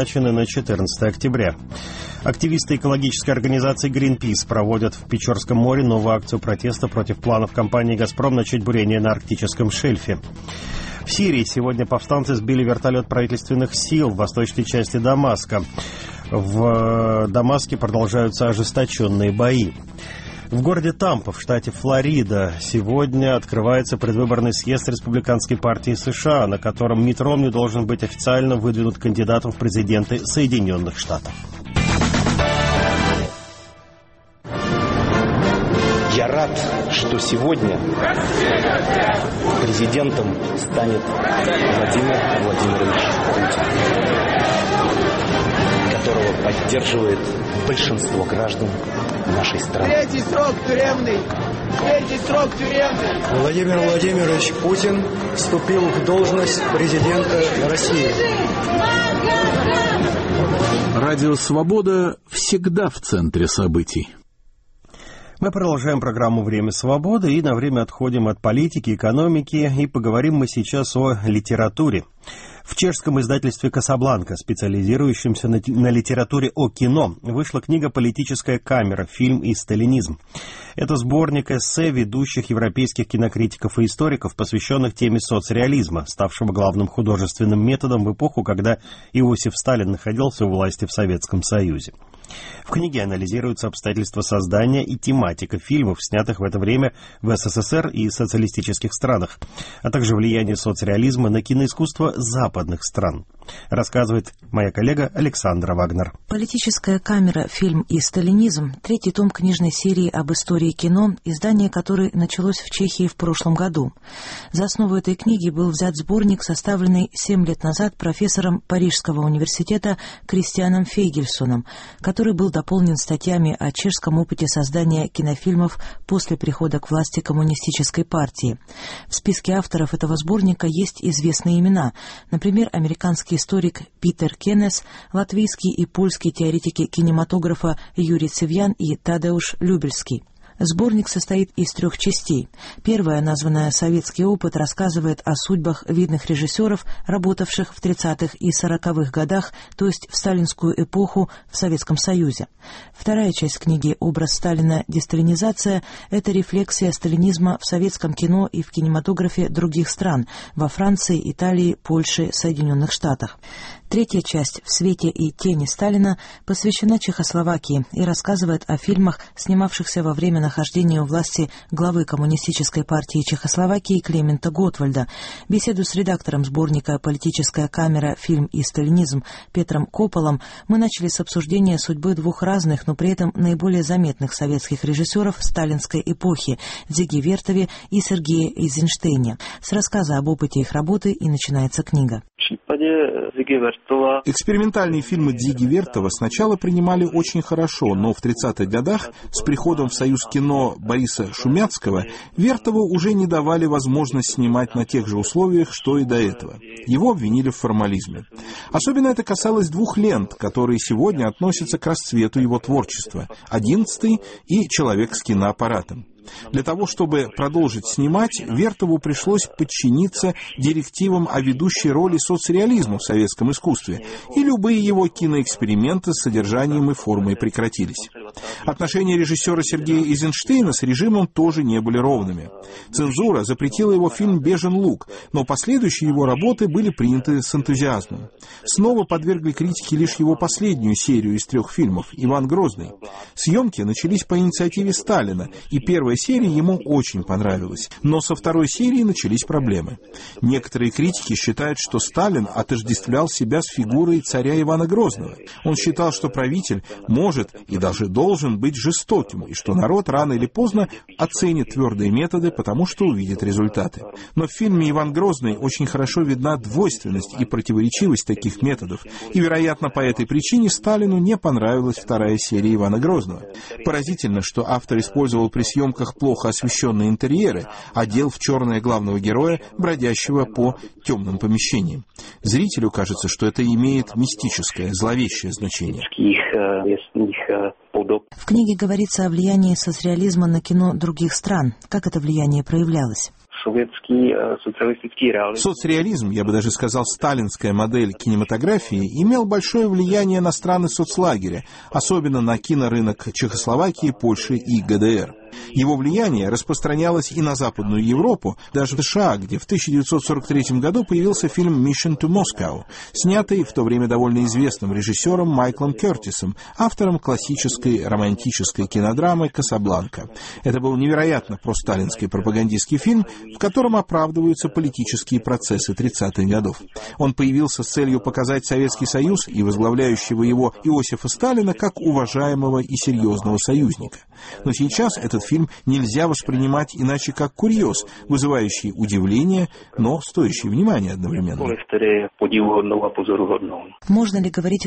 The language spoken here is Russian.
на 14 октября. Активисты экологической организации Greenpeace проводят в Печорском море новую акцию протеста против планов компании «Газпром» начать бурение на арктическом шельфе. В Сирии сегодня повстанцы сбили вертолет правительственных сил в восточной части Дамаска. В Дамаске продолжаются ожесточенные бои. В городе Тампа, в штате Флорида, сегодня открывается предвыборный съезд Республиканской партии США, на котором Митт Ромни должен быть официально выдвинут кандидатом в президенты Соединенных Штатов. Я рад, что сегодня президентом станет Владимир Владимирович Путин, которого поддерживает большинство граждан нашей страны. Третий срок тюремный! Владимир Владимирович Путин вступил в должность президента России. Радио «Свобода» всегда в центре событий. Мы продолжаем программу «Время свободы» и на время отходим от политики, экономики, и поговорим мы сейчас о литературе. В чешском издательстве «Касабланка», специализирующемся на литературе о кино, вышла книга «Политическая камера. Фильм и сталинизм». Это сборник эссе ведущих европейских кинокритиков и историков, посвященных теме соцреализма, ставшего главным художественным методом в эпоху, когда Иосиф Сталин находился у власти в Советском Союзе. В книге анализируются обстоятельства создания и тематика фильмов, снятых в это время в СССР и социалистических странах, а также влияние соцреализма на киноискусство западных стран. Рассказывает моя коллега Александра Вагнер. «Политическая камера. Фильм и сталинизм» — третий том книжной серии об истории кино, издание которой началось в Чехии в прошлом году. За основу этой книги был взят сборник, составленный 7 лет назад профессором Парижского университета Кристианом Фейгельсоном, который был дополнен статьями о чешском опыте создания кинофильмов после прихода к власти коммунистической партии. В списке авторов этого сборника есть известные имена, например, американский историк Питер Кеннес, латвийский и польский теоретики кинематографа Юрий Цивьян и Тадеуш Любельский. Сборник состоит из 3 частей. Первая, названная «Советский опыт», рассказывает о судьбах видных режиссеров, работавших в 30-х и 40-х годах, то есть в сталинскую эпоху в Советском Союзе. Вторая часть книги «Образ Сталина. Десталинизация» — это рефлексия сталинизма в советском кино и в кинематографе других стран — во Франции, Италии, Польше, Соединенных Штатах. Третья часть «В свете и тени Сталина» посвящена Чехословакии и рассказывает о фильмах, снимавшихся во время нахождения у власти главы Коммунистической партии Чехословакии Клемента Готвальда. Беседу с редактором сборника «Политическая камера. Фильм и сталинизм» Петром Кополом мы начали с обсуждения судьбы 2 разных, но при этом наиболее заметных советских режиссеров сталинской эпохи — Зиги Вертове и Сергея Эйзенштейне. С рассказа об опыте их работы и начинается книга. Экспериментальные фильмы Дзиги Вертова сначала принимали очень хорошо, но в 30-х годах с приходом в Союз кино Бориса Шумяцкого Вертову уже не давали возможность снимать на тех же условиях, что и до этого. Его обвинили в формализме. Особенно это касалось 2 лент, которые сегодня относятся к расцвету его творчества — «11-й» и «Человек с киноаппаратом». Для того, чтобы продолжить снимать, Вертову пришлось подчиниться директивам о ведущей роли соцреализма в советском искусстве, и любые его киноэксперименты с содержанием и формой прекратились. Отношения режиссера Сергея Эйзенштейна с режимом тоже не были ровными. Цензура запретила его фильм «Бежен луг», но последующие его работы были приняты с энтузиазмом. Снова подвергли критике лишь его последнюю серию из 3 фильмов «Иван Грозный». Съемки начались по инициативе Сталина, и первая серия ему очень понравилась, но со 2-й серии начались проблемы. Некоторые критики считают, что Сталин отождествлял себя с фигурой царя Ивана Грозного. Он считал, что правитель может и даже должен быть жестоким, и что народ рано или поздно оценит твердые методы, потому что увидит результаты. Но в фильме «Иван Грозный» очень хорошо видна двойственность и противоречивость таких методов, и, вероятно, по этой причине Сталину не понравилась 2-я серия «Ивана Грозного». Поразительно, что автор использовал при съемках плохо освещенные интерьеры, одел в черное главного героя, бродящего по темным помещениям. Зрителю кажется, что это имеет мистическое, зловещее значение. В книге говорится о влиянии соцреализма на кино других стран. Как это влияние проявлялось? советский социалистический реализм. Соцреализм, я бы даже сказал, сталинская модель кинематографии, имел большое влияние на страны соцлагеря, особенно на кинорынок Чехословакии, Польши и ГДР. Его влияние распространялось и на Западную Европу, даже в США, где в 1943 году появился фильм «Mission to Moscow», снятый в то время довольно известным режиссером Майклом Кертисом, автором классической романтической кинодрамы «Касабланка». Это был невероятно просталинский пропагандистский фильм, в котором оправдываются политические процессы 30-х годов. Он появился с целью показать Советский Союз и возглавляющего его Иосифа Сталина как уважаемого и серьезного союзника. Но сейчас этот фильм нельзя воспринимать иначе как курьез, вызывающий удивление, но стоящий внимания одновременно. Можно ли говорить